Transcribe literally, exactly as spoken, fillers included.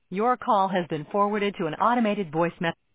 Your call has been forwarded to an automated voice message.